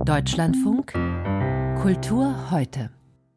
Deutschlandfunk Kultur heute.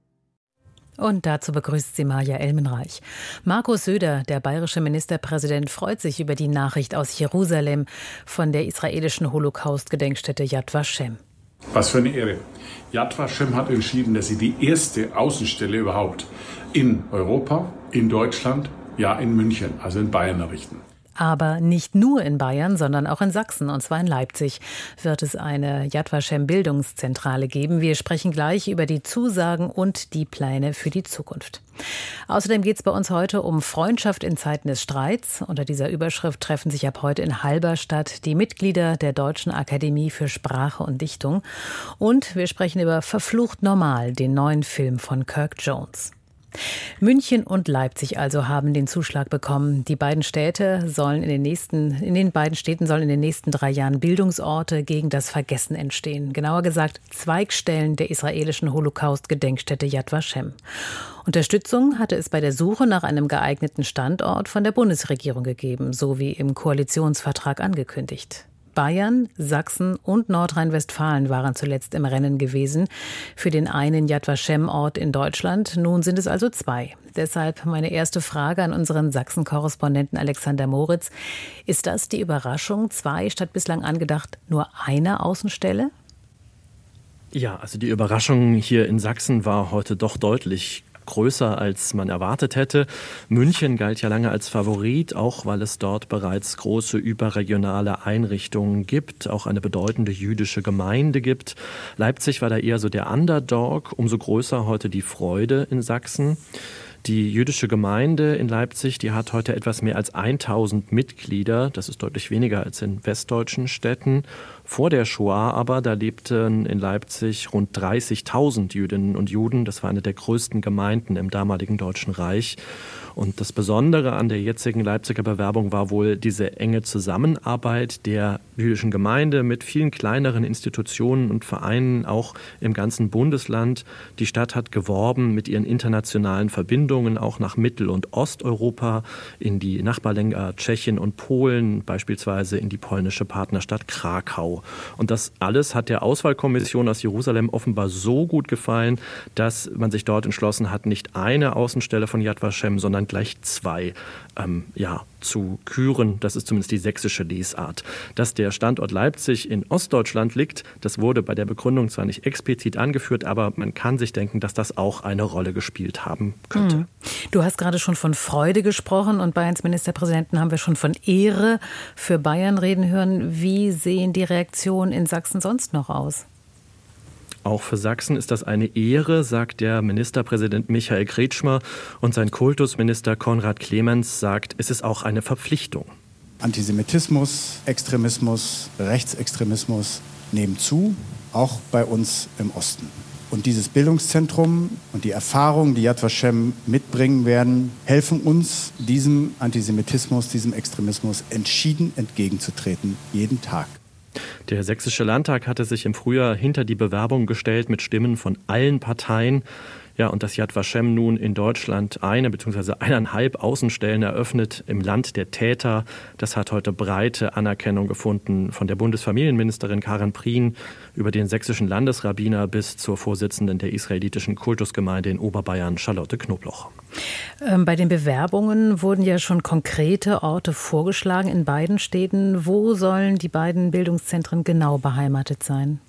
Und dazu begrüßt sie Maja Elmenreich. Markus Söder, der bayerische Ministerpräsident, freut sich über die Nachricht aus Jerusalem von der israelischen Holocaust-Gedenkstätte Yad Vashem. Was für eine Ehre. Yad Vashem hat entschieden, dass sie die erste Außenstelle überhaupt in Europa, in Deutschland, ja in München, also in Bayern errichten. Aber nicht nur in Bayern, sondern auch in Sachsen, und zwar in Leipzig, wird es eine Yad Vashem Bildungszentrale geben. Wir sprechen gleich über die Zusagen und die Pläne für die Zukunft. Außerdem geht es bei uns heute um Freundschaft in Zeiten des Streits. Unter dieser Überschrift treffen sich ab heute in Halberstadt die Mitglieder der Deutschen Akademie für Sprache und Dichtung. Und wir sprechen über Verflucht Normal, den neuen Film von Kirk Jones. München und Leipzig also haben den Zuschlag bekommen. Die beiden Städte sollen in den beiden Städten sollen in den nächsten 3 Jahren Bildungsorte gegen das Vergessen entstehen. Genauer gesagt Zweigstellen der israelischen Holocaust-Gedenkstätte Yad Vashem. Unterstützung hatte es bei der Suche nach einem geeigneten Standort von der Bundesregierung gegeben, so wie im Koalitionsvertrag angekündigt. Bayern, Sachsen und Nordrhein-Westfalen waren zuletzt im Rennen gewesen für den einen Yad Vashem-Ort in Deutschland. Nun sind es also 2. Deshalb meine erste Frage an unseren Sachsen-Korrespondenten Alexander Moritz. Ist das die Überraschung? 2 statt bislang angedacht nur eine Außenstelle? Ja, also die Überraschung hier in Sachsen war heute doch deutlich größer, als man erwartet hätte. München galt ja lange als Favorit, auch weil es dort bereits große überregionale Einrichtungen gibt, auch eine bedeutende jüdische Gemeinde gibt. Leipzig war da eher so der Underdog, umso größer heute die Freude in Sachsen. Die jüdische Gemeinde in Leipzig, die hat heute etwas mehr als 1000 Mitglieder. Das ist deutlich weniger als in westdeutschen Städten. Vor der Shoah aber, da lebten in Leipzig rund 30.000 Jüdinnen und Juden. Das war eine der größten Gemeinden im damaligen Deutschen Reich. Und das Besondere an der jetzigen Leipziger Bewerbung war wohl diese enge Zusammenarbeit der jüdischen Gemeinde mit vielen kleineren Institutionen und Vereinen, auch im ganzen Bundesland. Die Stadt hat geworben mit ihren internationalen Verbindungen auch nach Mittel- und Osteuropa, in die Nachbarländer Tschechien und Polen, beispielsweise in die polnische Partnerstadt Krakau. Und das alles hat der Auswahlkommission aus Jerusalem offenbar so gut gefallen, dass man sich dort entschlossen hat, nicht eine Außenstelle von Yad Vashem, sondern gleich 2 zu küren. Das ist zumindest die sächsische Lesart. Dass der Standort Leipzig in Ostdeutschland liegt, das wurde bei der Begründung zwar nicht explizit angeführt, aber man kann sich denken, dass das auch eine Rolle gespielt haben könnte. Du hast gerade schon von Freude gesprochen und Bayerns Ministerpräsidenten haben wir schon von Ehre für Bayern reden hören. Wie sehen die Reaktionen in Sachsen sonst noch aus? Auch für Sachsen ist das eine Ehre, sagt der Ministerpräsident Michael Kretschmer. Und sein Kultusminister Konrad Clemens sagt, es ist auch eine Verpflichtung. Antisemitismus, Extremismus, Rechtsextremismus nehmen zu, auch bei uns im Osten. Und dieses Bildungszentrum und die Erfahrungen, die Yad Vashem mitbringen werden, helfen uns, diesem Antisemitismus, diesem Extremismus entschieden entgegenzutreten, jeden Tag. Der Sächsische Landtag hatte sich im Frühjahr hinter die Bewerbung gestellt mit Stimmen von allen Parteien. Ja, und dass Yad Vashem nun in Deutschland 1 bzw. 1,5 Außenstellen eröffnet im Land der Täter, das hat heute breite Anerkennung gefunden von der Bundesfamilienministerin Karin Prien über den sächsischen Landesrabbiner bis zur Vorsitzenden der israelitischen Kultusgemeinde in Oberbayern, Charlotte Knobloch. Bei den Bewerbungen wurden ja schon konkrete Orte vorgeschlagen in beiden Städten. Wo sollen die beiden Bildungszentren genau beheimatet sein?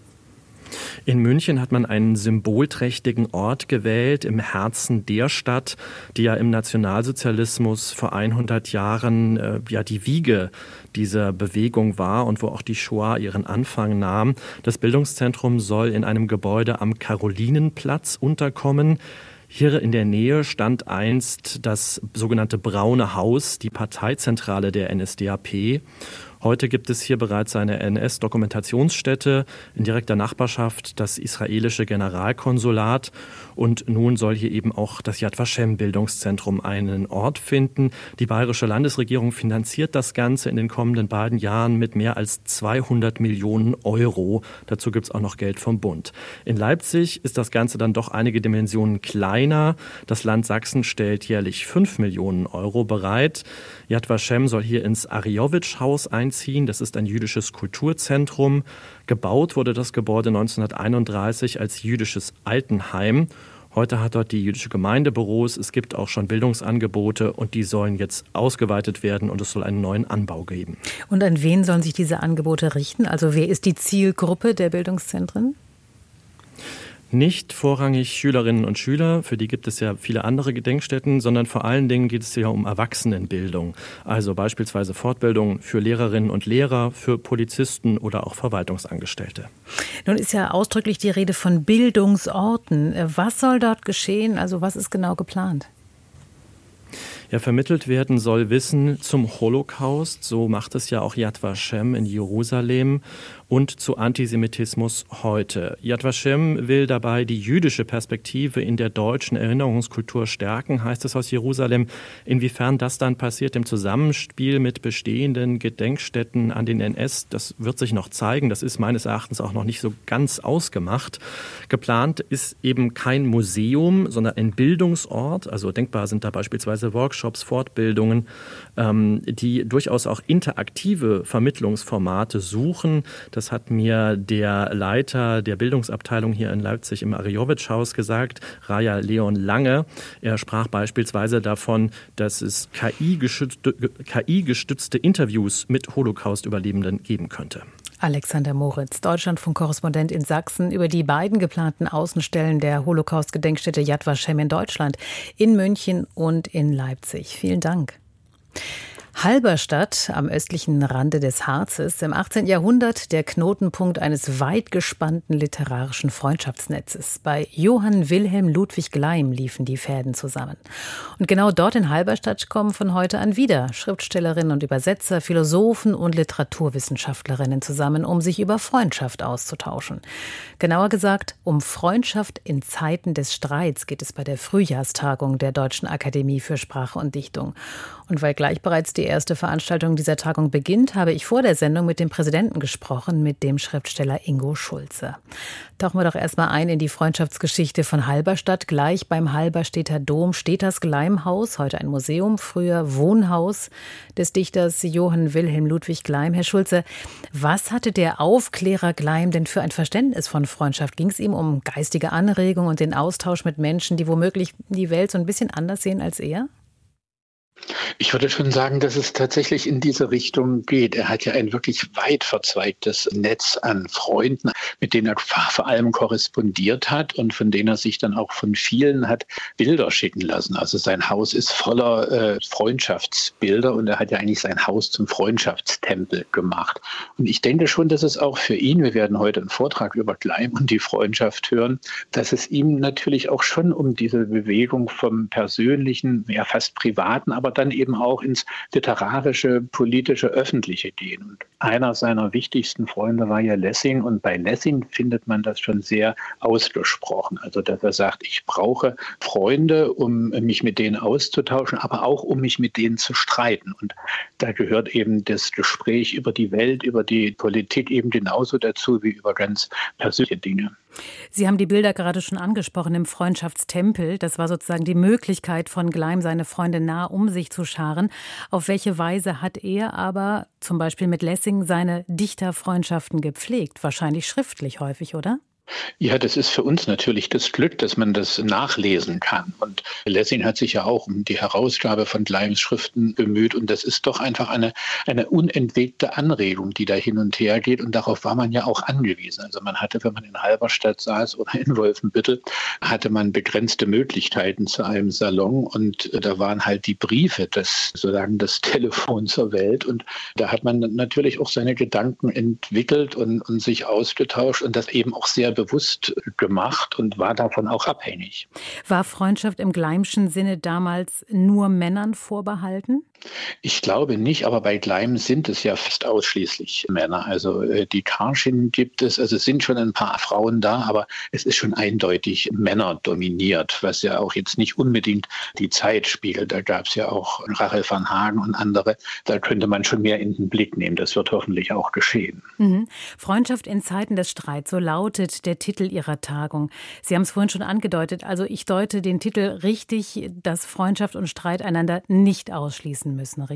In München hat man einen symbolträchtigen Ort gewählt im Herzen der Stadt, die ja im Nationalsozialismus vor 100 Jahren die Wiege dieser Bewegung war und wo auch die Shoah ihren Anfang nahm. Das Bildungszentrum soll in einem Gebäude am Karolinenplatz unterkommen. Hier in der Nähe stand einst das sogenannte Braune Haus, die Parteizentrale der NSDAP. Heute gibt es hier bereits eine NS-Dokumentationsstätte, in direkter Nachbarschaft das israelische Generalkonsulat und nun soll hier eben auch das Yad Vashem-Bildungszentrum einen Ort finden. Die bayerische Landesregierung finanziert das Ganze in den kommenden beiden Jahren mit mehr als 200 Millionen Euro. Dazu gibt es auch noch Geld vom Bund. In Leipzig ist das Ganze dann doch einige Dimensionen kleiner. Das Land Sachsen stellt jährlich 5 Millionen Euro bereit. Yad Vashem soll hier ins Ariowitsch-Haus einziehen. einziehen. Das ist ein jüdisches Kulturzentrum. Gebaut wurde das Gebäude 1931 als jüdisches Altenheim. Heute hat dort die jüdische Gemeinde Büros. Es gibt auch schon Bildungsangebote und die sollen jetzt ausgeweitet werden und es soll einen neuen Anbau geben. Und an wen sollen sich diese Angebote richten? Also wer ist die Zielgruppe der Bildungszentren? Nicht vorrangig Schülerinnen und Schüler, für die gibt es ja viele andere Gedenkstätten, sondern vor allen Dingen geht es hier um Erwachsenenbildung. Also beispielsweise Fortbildung für Lehrerinnen und Lehrer, für Polizisten oder auch Verwaltungsangestellte. Nun ist ja ausdrücklich die Rede von Bildungsorten. Was soll dort geschehen? Also was ist genau geplant? Ja, vermittelt werden soll Wissen zum Holocaust, so macht es ja auch Yad Vashem in Jerusalem, und zu Antisemitismus heute. Yad Vashem will dabei die jüdische Perspektive in der deutschen Erinnerungskultur stärken, heißt es aus Jerusalem. Inwiefern das dann passiert im Zusammenspiel mit bestehenden Gedenkstätten an den NS, das wird sich noch zeigen. Das ist meines Erachtens auch noch nicht so ganz ausgemacht. Geplant ist eben kein Museum, sondern ein Bildungsort. Also denkbar sind da beispielsweise Workshops, Fortbildungen, die durchaus auch interaktive Vermittlungsformate suchen. Das hat mir der Leiter der Bildungsabteilung hier in Leipzig im Ariyowitsch-Haus gesagt, Raja Leon Lange. Er sprach beispielsweise davon, dass es KI-gestützte Interviews mit Holocaust-Überlebenden geben könnte. Alexander Moritz, Deutschlandfunk-Korrespondent in Sachsen, über die beiden geplanten Außenstellen der Holocaust-Gedenkstätte Yad Vashem in Deutschland, in München und in Leipzig. Vielen Dank. Halberstadt am östlichen Rande des Harzes, im 18. Jahrhundert der Knotenpunkt eines weit gespannten literarischen Freundschaftsnetzes. Bei Johann Wilhelm Ludwig Gleim liefen die Fäden zusammen. Und genau dort in Halberstadt kommen von heute an wieder Schriftstellerinnen und Übersetzer, Philosophen und Literaturwissenschaftlerinnen zusammen, um sich über Freundschaft auszutauschen. Genauer gesagt, um Freundschaft in Zeiten des Streits geht es bei der Frühjahrstagung der Deutschen Akademie für Sprache und Dichtung. Und weil gleich bereits die erste Veranstaltung dieser Tagung beginnt, habe ich vor der Sendung mit dem Präsidenten gesprochen, mit dem Schriftsteller Ingo Schulze. Tauchen wir doch erstmal ein in die Freundschaftsgeschichte von Halberstadt. Gleich beim Halberstädter Dom steht das Gleimhaus, heute ein Museum, früher Wohnhaus des Dichters Johann Wilhelm Ludwig Gleim. Herr Schulze, was hatte der Aufklärer Gleim denn für ein Verständnis von Freundschaft? Ging es ihm um geistige Anregung und den Austausch mit Menschen, die womöglich die Welt so ein bisschen anders sehen als er? Ich würde schon sagen, dass es tatsächlich in diese Richtung geht. Er hat ja ein wirklich weit verzweigtes Netz an Freunden, mit denen er vor allem korrespondiert hat und von denen er sich dann auch von vielen hat Bilder schicken lassen. Also sein Haus ist voller Freundschaftsbilder und er hat ja eigentlich sein Haus zum Freundschaftstempel gemacht. Und ich denke schon, dass es auch für ihn, wir werden heute einen Vortrag über Gleim und die Freundschaft hören, dass es ihm natürlich auch schon um diese Bewegung vom Persönlichen, ja fast Privaten, aber dann eben auch ins literarische, politische, öffentliche gehen. Und einer seiner wichtigsten Freunde war ja Lessing. Und bei Lessing findet man das schon sehr ausgesprochen. Also, dass er sagt, ich brauche Freunde, um mich mit denen auszutauschen, aber auch, um mich mit denen zu streiten. Und da gehört eben das Gespräch über die Welt, über die Politik eben genauso dazu wie über ganz persönliche Dinge. Sie haben die Bilder gerade schon angesprochen im Freundschaftstempel. Das war sozusagen die Möglichkeit von Gleim, seine Freunde nah um sich zu scharen. Auf welche Weise hat er aber zum Beispiel mit Lessing seine Dichterfreundschaften gepflegt? Wahrscheinlich schriftlich häufig, oder? Ja, das ist für uns natürlich das Glück, dass man das nachlesen kann. Und Lessing hat sich ja auch um die Herausgabe von Gleims Schriften bemüht. Und das ist doch einfach eine unentwegte Anregung, die da hin und her geht. Und darauf war man ja auch angewiesen. Also man hatte, wenn man in Halberstadt saß oder in Wolfenbüttel, hatte man begrenzte Möglichkeiten zu einem Salon. Und da waren halt die Briefe, das Telefon zur Welt. Und da hat man natürlich auch seine Gedanken entwickelt und sich ausgetauscht und das eben auch sehr bewusst gemacht und war davon auch abhängig. War Freundschaft im Gleimschen Sinne damals nur Männern vorbehalten? Ich glaube nicht, aber bei Gleim sind es ja fast ausschließlich Männer. Also die Karschin gibt es, also es sind schon ein paar Frauen da, aber es ist schon eindeutig männerdominiert, was ja auch jetzt nicht unbedingt die Zeit spiegelt. Da gab es ja auch Rachel van Hagen und andere. Da könnte man schon mehr in den Blick nehmen. Das wird hoffentlich auch geschehen. Mhm. Freundschaft in Zeiten des Streits, so lautet der Titel Ihrer Tagung. Sie haben es vorhin schon angedeutet, also ich deute den Titel richtig, dass Freundschaft und Streit einander nicht ausschließen müssen, richtig?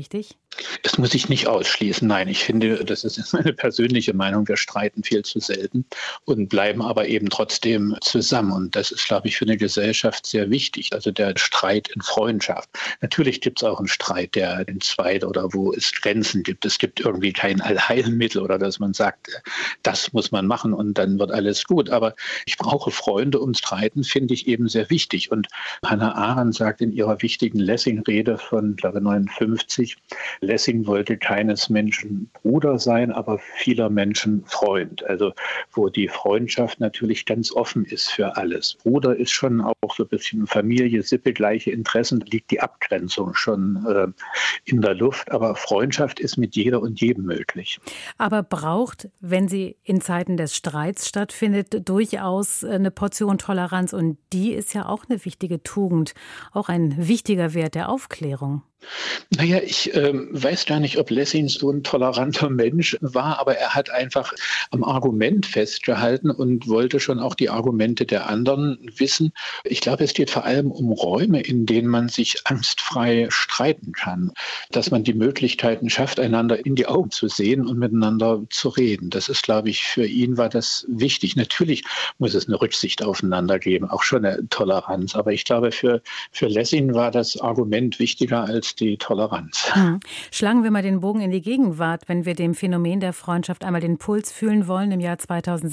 Es muss sich nicht ausschließen. Nein, ich finde, das ist meine persönliche Meinung. Wir streiten viel zu selten und bleiben aber eben trotzdem zusammen. Und das ist, glaube ich, für eine Gesellschaft sehr wichtig. Also der Streit in Freundschaft. Natürlich gibt es auch einen Streit, der in Zweit oder wo es Grenzen gibt. Es gibt irgendwie kein Allheilmittel oder dass man sagt, das muss man machen und dann wird alles gut. Aber ich brauche Freunde und Streiten finde ich eben sehr wichtig. Und Hannah Arendt sagt in ihrer wichtigen Lessing-Rede von, glaube ich, 59, Lessing wollte keines Menschen Bruder sein, aber vieler Menschen Freund. Also wo die Freundschaft natürlich ganz offen ist für alles. Bruder ist schon auch so ein bisschen Familie, Sippe, gleiche Interessen, da liegt die Abgrenzung schon in der Luft. Aber Freundschaft ist mit jeder und jedem möglich. Aber braucht, wenn sie in Zeiten des Streits stattfindet, durchaus eine Portion Toleranz. Und die ist ja auch eine wichtige Tugend, auch ein wichtiger Wert der Aufklärung. Naja, ich weiß gar nicht, ob Lessing so ein toleranter Mensch war, aber er hat einfach am Argument festgehalten und wollte schon auch die Argumente der anderen wissen. Ich glaube, es geht vor allem um Räume, in denen man sich angstfrei streiten kann, dass man die Möglichkeiten schafft, einander in die Augen zu sehen und miteinander zu reden. Das ist, glaube ich, für ihn war das wichtig. Natürlich muss es eine Rücksicht aufeinander geben, auch schon eine Toleranz. Aber ich glaube, für Lessing war das Argument wichtiger als die Toleranz. Schlagen wir mal den Bogen in die Gegenwart, wenn wir dem Phänomen der Freundschaft einmal den Puls fühlen wollen. Im Jahr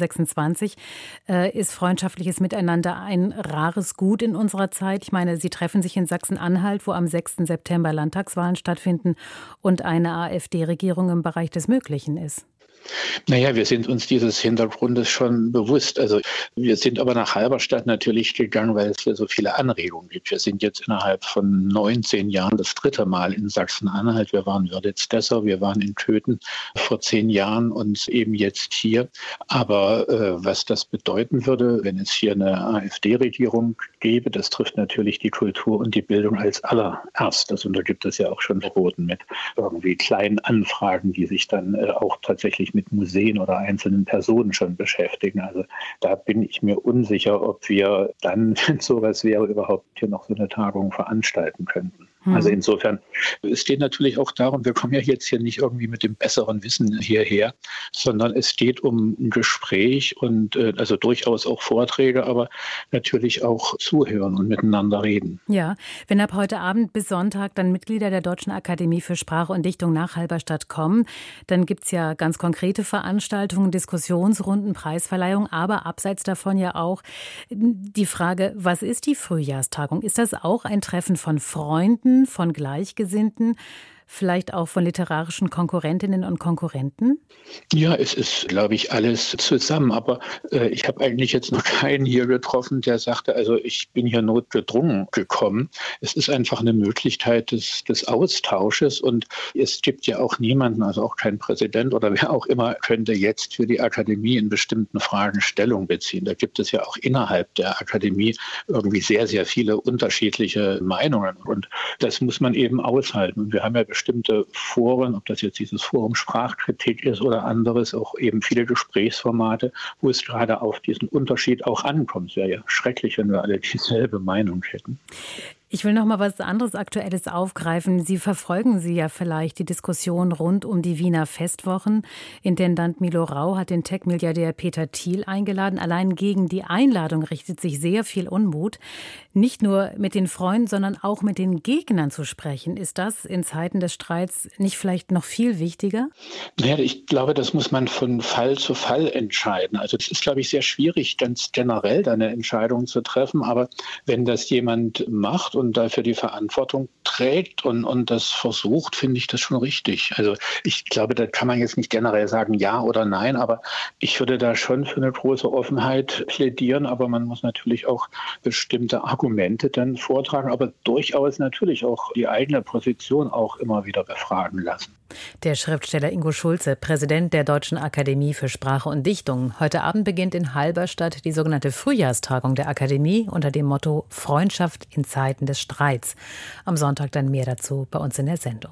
2026 ist freundschaftliches Miteinander ein rares Gut in unserer Zeit. Ich meine, Sie treffen sich in Sachsen-Anhalt, wo am 6. September Landtagswahlen stattfinden und eine AfD-Regierung im Bereich des Möglichen ist. Naja, wir sind uns dieses Hintergrundes schon bewusst. Also wir sind aber nach Halberstadt natürlich gegangen, weil es hier so viele Anregungen gibt. Wir sind jetzt innerhalb von 19 Jahren das 3. Mal in Sachsen-Anhalt. Wir waren in Wörlitz-Dessau, wir waren in Köthen vor 10 Jahren und eben jetzt hier. Aber was das bedeuten würde, wenn es hier eine AfD-Regierung gäbe, das trifft natürlich die Kultur und die Bildung als allererstes. Und da gibt es ja auch schon Verboten mit irgendwie kleinen Anfragen, die sich dann auch tatsächlich mit Museen oder einzelnen Personen schon beschäftigen. Also da bin ich mir unsicher, ob wir dann, wenn sowas wäre, überhaupt hier noch so eine Tagung veranstalten könnten. Also insofern, es geht natürlich auch darum, wir kommen ja jetzt hier nicht irgendwie mit dem besseren Wissen hierher, sondern es geht um ein Gespräch und also durchaus auch Vorträge, aber natürlich auch zuhören und miteinander reden. Ja, wenn ab heute Abend bis Sonntag dann Mitglieder der Deutschen Akademie für Sprache und Dichtung nach Halberstadt kommen, dann gibt es ja ganz konkrete Veranstaltungen, Diskussionsrunden, Preisverleihung, aber abseits davon ja auch die Frage, was ist die Frühjahrstagung? Ist das auch ein Treffen von Freunden, von Gleichgesinnten, vielleicht auch von literarischen Konkurrentinnen und Konkurrenten? Ja, es ist, glaube ich, alles zusammen. Aber ich habe eigentlich jetzt noch keinen hier getroffen, der sagte, also ich bin hier notgedrungen gekommen. Es ist einfach eine Möglichkeit des Austausches. Und es gibt ja auch niemanden, also auch kein Präsident oder wer auch immer, könnte jetzt für die Akademie in bestimmten Fragen Stellung beziehen. Da gibt es ja auch innerhalb der Akademie irgendwie sehr, sehr viele unterschiedliche Meinungen. Und das muss man eben aushalten. Und wir haben ja bestimmte Foren, ob das jetzt dieses Forum Sprachkritik ist oder anderes, auch eben viele Gesprächsformate, wo es gerade auf diesen Unterschied auch ankommt. Es wäre ja schrecklich, wenn wir alle dieselbe Meinung hätten. Ich will noch mal was anderes Aktuelles aufgreifen. Sie verfolgen ja vielleicht die Diskussion rund um die Wiener Festwochen. Intendant Milo Rau hat den Tech-Milliardär Peter Thiel eingeladen. Allein gegen die Einladung richtet sich sehr viel Unmut. Nicht nur mit den Freunden, sondern auch mit den Gegnern zu sprechen. Ist das in Zeiten des Streits nicht vielleicht noch viel wichtiger? Naja, ich glaube, das muss man von Fall zu Fall entscheiden. Also es ist, glaube ich, sehr schwierig, ganz generell da eine Entscheidung zu treffen. Aber wenn das jemand macht und dafür die Verantwortung trägt und das versucht, finde ich das schon richtig. Also ich glaube, da kann man jetzt nicht generell sagen ja oder nein, aber ich würde da schon für eine große Offenheit plädieren, aber man muss natürlich auch bestimmte Argumente dann vortragen, aber durchaus natürlich auch die eigene Position auch immer wieder befragen lassen. Der Schriftsteller Ingo Schulze, Präsident der Deutschen Akademie für Sprache und Dichtung. Heute Abend beginnt in Halberstadt die sogenannte Frühjahrstagung der Akademie unter dem Motto Freundschaft in Zeiten des Streits. Am Sonntag dann mehr dazu bei uns in der Sendung.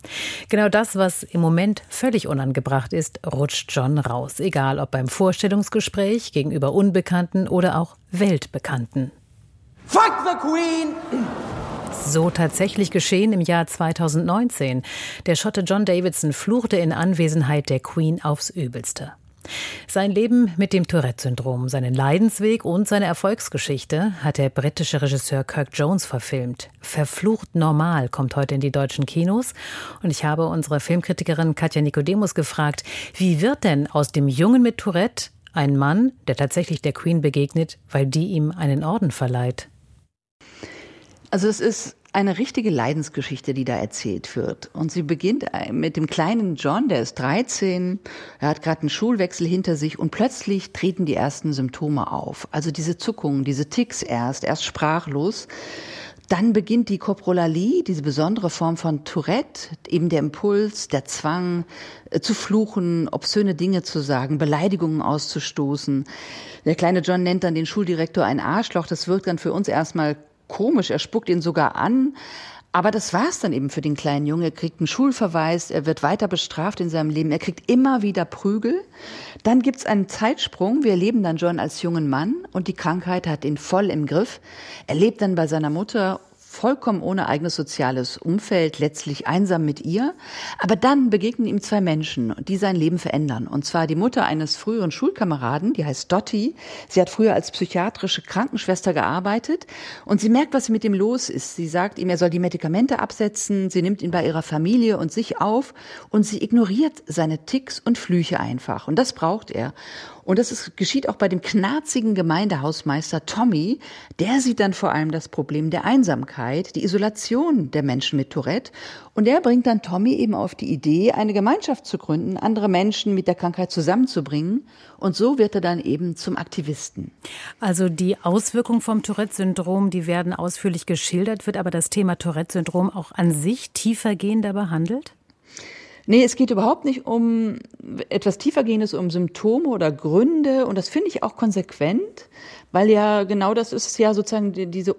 Genau das, was im Moment völlig unangebracht ist, rutscht schon raus. Egal ob beim Vorstellungsgespräch gegenüber Unbekannten oder auch Weltbekannten. Fuck the Queen! So tatsächlich geschehen im Jahr 2019. Der Schotte John Davidson fluchte in Anwesenheit der Queen aufs Übelste. Sein Leben mit dem Tourette-Syndrom, seinen Leidensweg und seine Erfolgsgeschichte hat der britische Regisseur Kirk Jones verfilmt. Verflucht normal kommt heute in die deutschen Kinos. Und ich habe unsere Filmkritikerin Katja Nikodemus gefragt, wie wird denn aus dem Jungen mit Tourette ein Mann, der tatsächlich der Queen begegnet, weil die ihm einen Orden verleiht? Also es ist eine richtige Leidensgeschichte, die da erzählt wird. Und sie beginnt mit dem kleinen John, der ist 13, er hat gerade einen Schulwechsel hinter sich und plötzlich treten die ersten Symptome auf. Also diese Zuckungen, diese Tics erst sprachlos. Dann beginnt die Koprolalie, diese besondere Form von Tourette, eben der Impuls, der Zwang zu fluchen, obszöne Dinge zu sagen, Beleidigungen auszustoßen. Der kleine John nennt dann den Schuldirektor ein Arschloch, das wirkt dann für uns erstmal komisch, er spuckt ihn sogar an. Aber das war's dann eben für den kleinen Jungen. Er kriegt einen Schulverweis, er wird weiter bestraft in seinem Leben, er kriegt immer wieder Prügel. Dann gibt's einen Zeitsprung, wir erleben dann John als jungen Mann und die Krankheit hat ihn voll im Griff. Er lebt dann bei seiner Mutter, vollkommen ohne eigenes soziales Umfeld, letztlich einsam mit ihr. Aber dann begegnen ihm zwei Menschen, die sein Leben verändern. Und zwar die Mutter eines früheren Schulkameraden, die heißt Dottie. Sie hat früher als psychiatrische Krankenschwester gearbeitet und sie merkt, was mit ihm los ist. Sie sagt ihm, er soll die Medikamente absetzen. Sie nimmt ihn bei ihrer Familie und sich auf und sie ignoriert seine Tics und Flüche einfach. Und das braucht er. Und das geschieht auch bei dem knarzigen Gemeindehausmeister Tommy. Der sieht dann vor allem das Problem der Einsamkeit, die Isolation der Menschen mit Tourette. Und der bringt dann Tommy eben auf die Idee, eine Gemeinschaft zu gründen, andere Menschen mit der Krankheit zusammenzubringen. Und so wird er dann eben zum Aktivisten. Also die Auswirkungen vom Tourette-Syndrom, die werden ausführlich geschildert. Wird aber das Thema Tourette-Syndrom auch an sich tiefergehender behandelt? Nee, es geht überhaupt nicht um etwas Tiefergehendes, um Symptome oder Gründe. Und das finde ich auch konsequent, weil ja genau das ist ja sozusagen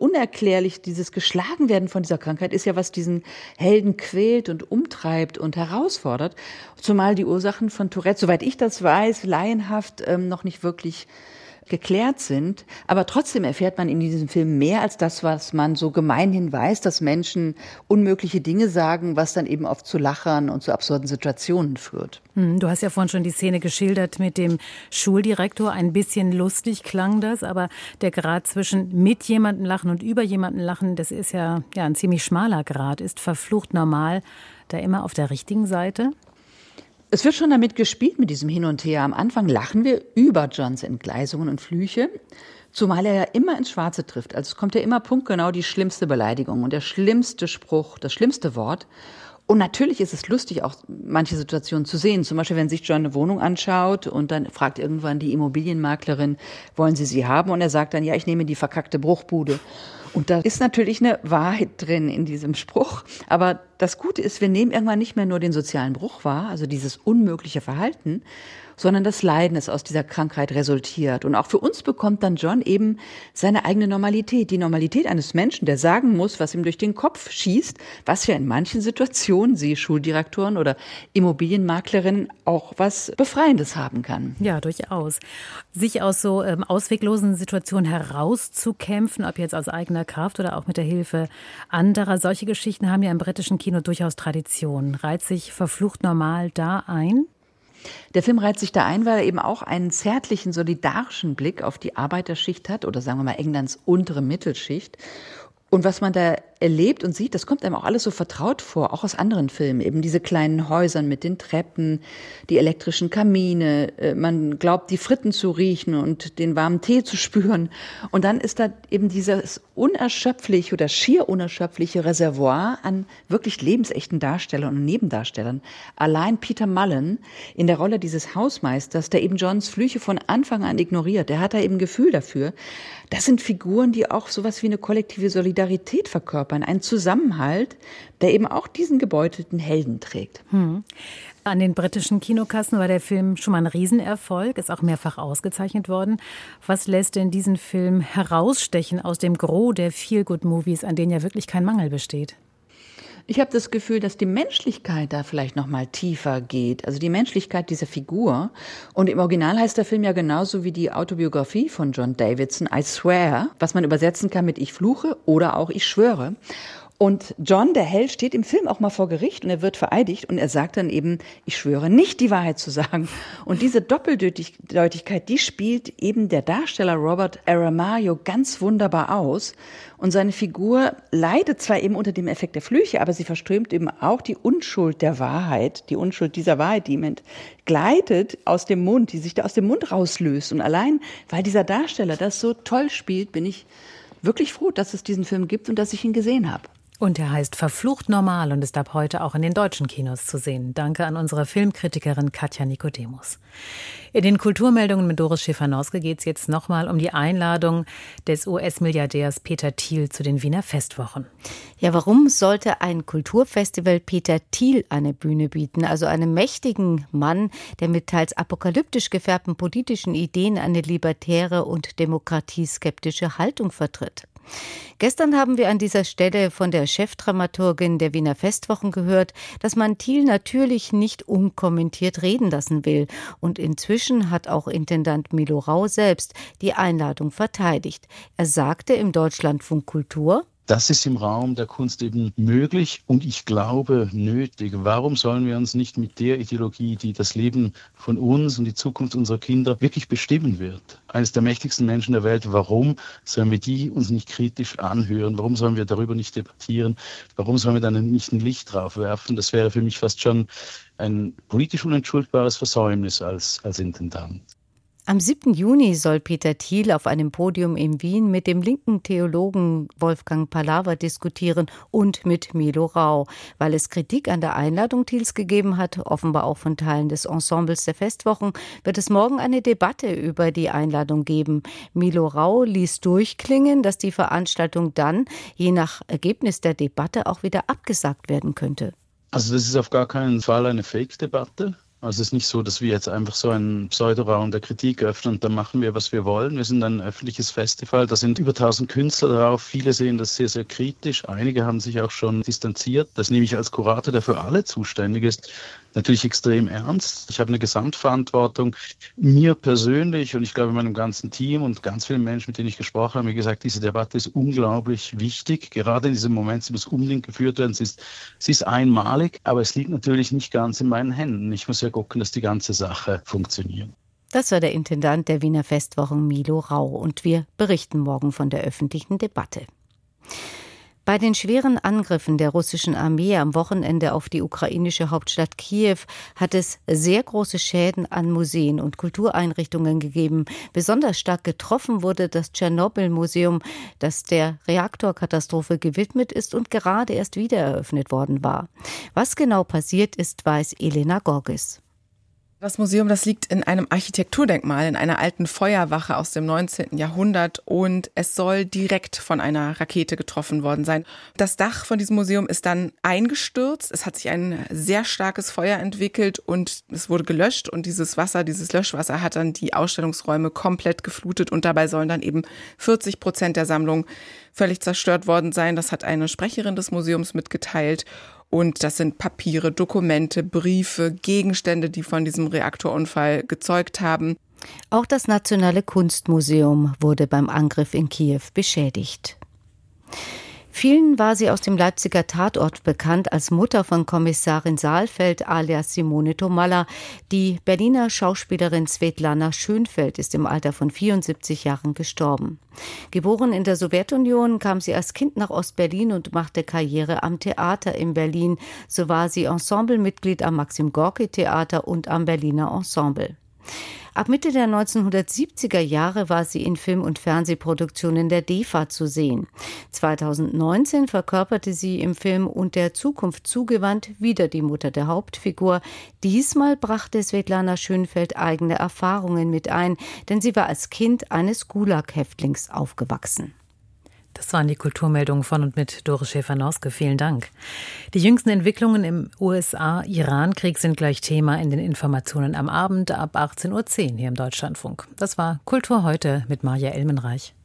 dieses Geschlagenwerden von dieser Krankheit ist ja, was diesen Helden quält und umtreibt und herausfordert. Zumal die Ursachen von Tourette, soweit ich das weiß, laienhaft noch nicht wirklich geklärt sind. Aber trotzdem erfährt man in diesem Film mehr als das, was man so gemeinhin weiß, dass Menschen unmögliche Dinge sagen, was dann eben oft zu Lachern und zu absurden Situationen führt. Du hast ja vorhin schon die Szene geschildert mit dem Schuldirektor. Ein bisschen lustig klang das, aber der Grad zwischen mit jemandem lachen und über jemanden lachen, das ist ja ein ziemlich schmaler Grad. Ist verflucht normal da immer auf der richtigen Seite? Es wird schon damit gespielt, mit diesem Hin und Her. Am Anfang lachen wir über Johns Entgleisungen und Flüche, zumal er ja immer ins Schwarze trifft. Also es kommt ja immer punktgenau die schlimmste Beleidigung und der schlimmste Spruch, das schlimmste Wort. Und natürlich ist es lustig, auch manche Situationen zu sehen. Zum Beispiel, wenn sich John eine Wohnung anschaut und dann fragt irgendwann die Immobilienmaklerin, wollen Sie sie haben? Und er sagt dann, ja, ich nehme die verkackte Bruchbude. Und da ist natürlich eine Wahrheit drin in diesem Spruch. Aber das Gute ist, wir nehmen irgendwann nicht mehr nur den sozialen Bruch wahr, also dieses unmögliche Verhalten, sondern das Leiden, das aus dieser Krankheit resultiert. Und auch für uns bekommt dann John eben seine eigene Normalität. Die Normalität eines Menschen, der sagen muss, was ihm durch den Kopf schießt, was ja in manchen Situationen, siehe Schuldirektoren oder Immobilienmaklerinnen, auch was Befreiendes haben kann. Ja, durchaus. Sich aus so ausweglosen Situationen herauszukämpfen, ob jetzt aus eigener Kraft oder auch mit der Hilfe anderer. Solche Geschichten haben ja im britischen Kino durchaus Tradition. Reiht sich verflucht normal da ein? Der Film reiht sich da ein, weil er eben auch einen zärtlichen, solidarischen Blick auf die Arbeiterschicht hat oder sagen wir mal Englands untere Mittelschicht. Und was man da erlebt und sieht, das kommt einem auch alles so vertraut vor, auch aus anderen Filmen. Eben diese kleinen Häusern mit den Treppen, die elektrischen Kamine, man glaubt, die Fritten zu riechen und den warmen Tee zu spüren. Und dann ist da eben dieses unerschöpfliche oder schier unerschöpfliche Reservoir an wirklich lebensechten Darstellern und Nebendarstellern. Allein Peter Mullen in der Rolle dieses Hausmeisters, der eben Johns Flüche von Anfang an ignoriert, der hat da eben ein Gefühl dafür. Das sind Figuren, die auch sowas wie eine kollektive Solidarität verkörpern, einen Zusammenhalt, der eben auch diesen gebeutelten Helden trägt. An den britischen Kinokassen war der Film schon mal ein Riesenerfolg, ist auch mehrfach ausgezeichnet worden. Was lässt denn diesen Film herausstechen aus dem Gros der Feel-Good-Movies, an denen ja wirklich kein Mangel besteht? Ich habe das Gefühl, dass die Menschlichkeit da vielleicht noch mal tiefer geht. Also die Menschlichkeit dieser Figur. Und im Original heißt der Film ja genauso wie die Autobiografie von John Davidson, I Swear, was man übersetzen kann mit Ich fluche oder auch Ich schwöre. Und John, der Held, steht im Film auch mal vor Gericht und er wird vereidigt und er sagt dann eben, ich schwöre nicht die Wahrheit zu sagen. Und diese Doppeldeutigkeit, die spielt eben der Darsteller Robert Aramayo ganz wunderbar aus. Und seine Figur leidet zwar eben unter dem Effekt der Flüche, aber sie verströmt eben auch die Unschuld der Wahrheit, die Unschuld dieser Wahrheit, die ihm entgleitet aus dem Mund, die sich da aus dem Mund rauslöst. Und allein, weil dieser Darsteller das so toll spielt, bin ich wirklich froh, dass es diesen Film gibt und dass ich ihn gesehen habe. Und er heißt Verflucht normal und ist ab heute auch in den deutschen Kinos zu sehen. Danke an unsere Filmkritikerin Katja Nikodemus. In den Kulturmeldungen mit Doris Schäfer-Noske geht es jetzt nochmal um die Einladung des US-Milliardärs Peter Thiel zu den Wiener Festwochen. Ja, warum sollte ein Kulturfestival Peter Thiel eine Bühne bieten? Also einem mächtigen Mann, der mit teils apokalyptisch gefärbten politischen Ideen eine libertäre und demokratieskeptische Haltung vertritt. Gestern haben wir an dieser Stelle von der Chefdramaturgin der Wiener Festwochen gehört, dass man Thiel natürlich nicht unkommentiert reden lassen will. Und inzwischen hat auch Intendant Milo Rau selbst die Einladung verteidigt. Er sagte im Deutschlandfunk Kultur: Das ist im Raum der Kunst eben möglich und ich glaube nötig. Warum sollen wir uns nicht mit der Ideologie, die das Leben von uns und die Zukunft unserer Kinder wirklich bestimmen wird, eines der mächtigsten Menschen der Welt, warum sollen wir die uns nicht kritisch anhören? Warum sollen wir darüber nicht debattieren? Warum sollen wir dann nicht ein Licht drauf werfen? Das wäre für mich fast schon ein politisch unentschuldbares Versäumnis als Intendant. Am 7. Juni soll Peter Thiel auf einem Podium in Wien mit dem linken Theologen Wolfgang Palaver diskutieren und mit Milo Rau. Weil es Kritik an der Einladung Thiels gegeben hat, offenbar auch von Teilen des Ensembles der Festwochen, wird es morgen eine Debatte über die Einladung geben. Milo Rau ließ durchklingen, dass die Veranstaltung dann, je nach Ergebnis der Debatte, auch wieder abgesagt werden könnte. Also das ist auf gar keinen Fall eine Fake-Debatte. Also es ist nicht so, dass wir jetzt einfach so einen Pseudoraum der Kritik öffnen und dann machen wir, was wir wollen. Wir sind ein öffentliches Festival, da sind über 1000 Künstler drauf. Viele sehen das sehr, sehr kritisch. Einige haben sich auch schon distanziert. Das nehme ich als Kurator, der für alle zuständig ist, natürlich extrem ernst. Ich habe eine Gesamtverantwortung. Mir persönlich und ich glaube meinem ganzen Team und ganz vielen Menschen, mit denen ich gesprochen habe, haben mir gesagt, diese Debatte ist unglaublich wichtig. Gerade in diesem Moment, sie muss unbedingt geführt werden. Sie ist einmalig, aber es liegt natürlich nicht ganz in meinen Händen. Ich muss ja gucken, dass die ganze Sache funktioniert. Das war der Intendant der Wiener Festwochen Milo Rau und wir berichten morgen von der öffentlichen Debatte. Bei den schweren Angriffen der russischen Armee am Wochenende auf die ukrainische Hauptstadt Kiew hat es sehr große Schäden an Museen und Kultureinrichtungen gegeben. Besonders stark getroffen wurde das Tschernobyl-Museum, das der Reaktorkatastrophe gewidmet ist und gerade erst wieder eröffnet worden war. Was genau passiert ist, weiß Elena Gorges. Das Museum, das liegt in einem Architekturdenkmal, in einer alten Feuerwache aus dem 19. Jahrhundert und es soll direkt von einer Rakete getroffen worden sein. Das Dach von diesem Museum ist dann eingestürzt, es hat sich ein sehr starkes Feuer entwickelt und es wurde gelöscht und dieses Löschwasser hat dann die Ausstellungsräume komplett geflutet und dabei sollen dann eben 40% der Sammlung völlig zerstört worden sein. Das hat eine Sprecherin des Museums mitgeteilt. Und das sind Papiere, Dokumente, Briefe, Gegenstände, die von diesem Reaktorunfall gezeugt haben. Auch das Nationale Kunstmuseum wurde beim Angriff in Kiew beschädigt. Vielen war sie aus dem Leipziger Tatort bekannt als Mutter von Kommissarin Saalfeld alias Simone Tomalla. Die Berliner Schauspielerin Svetlana Schönfeld ist im Alter von 74 Jahren gestorben. Geboren in der Sowjetunion, kam sie als Kind nach Ostberlin und machte Karriere am Theater in Berlin. So war sie Ensemblemitglied am Maxim-Gorki-Theater und am Berliner Ensemble. Ab Mitte der 1970er Jahre war sie in Film- und Fernsehproduktionen der DEFA zu sehen. 2019 verkörperte sie im Film Und der Zukunft zugewandt wieder die Mutter der Hauptfigur. Diesmal brachte Svetlana Schönfeld eigene Erfahrungen mit ein, denn sie war als Kind eines Gulag-Häftlings aufgewachsen. Das waren die Kulturmeldungen von und mit Doris Schäfer-Noske. Vielen Dank. Die jüngsten Entwicklungen im USA-Iran-Krieg sind gleich Thema in den Informationen am Abend ab 18.10 Uhr hier im Deutschlandfunk. Das war Kultur heute mit Maja Elmenreich.